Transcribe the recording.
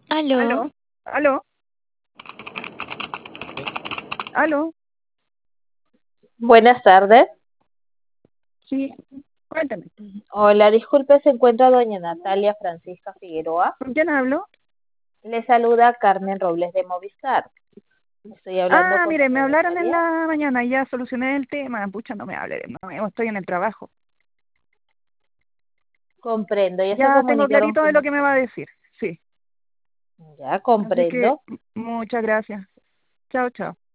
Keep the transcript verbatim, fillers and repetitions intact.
Aló, Aló, aló, aló, buenas tardes. sí, cuéntame, Hola, disculpe, se encuentra doña Natalia Francisca Figueroa. ¿con quién hablo? Le saluda Carmen Robles de Movistar. Estoy hablando Ah, con mire, me doña hablaron en Natalia. la mañana y ya solucioné el tema. Pucha, no me hable, no, estoy en el trabajo. Comprendo, ya se Ya tengo comunicaron clarito de con lo que me usted. va a decir, sí. Ya Así que comprendo. m- muchas gracias. Chao, chao.